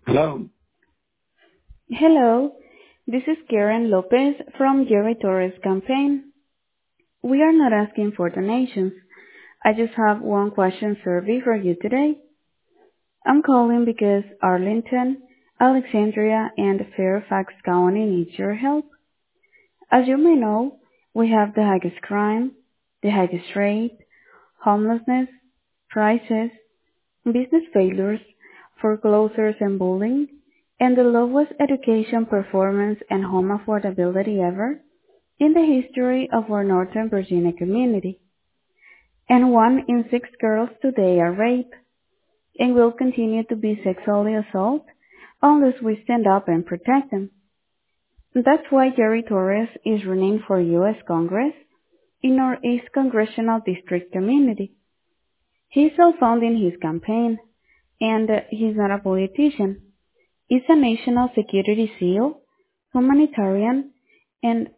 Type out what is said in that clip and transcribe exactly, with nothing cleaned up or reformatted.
Hello. Hello, this is Karen Lopez from Jerry Torres campaign. We are not asking for donations. I just have one question survey for you today. I'm calling because Arlington, Alexandria, and Fairfax County needs your help. As you may know, we have the highest crime, the highest rate, homelessness, prices, business failures, foreclosures and bullying, and the lowest education performance and home affordability ever in the history of our Northern Virginia community. And one in six girls today are raped and will continue to be sexually assaulted unless we stand up and protect them. That's why Jerry Torres is running for U S Congress in our East Congressional District community. He's self-funding his campaign, and uh, he's not a politician. He's a national security SEAL, humanitarian, and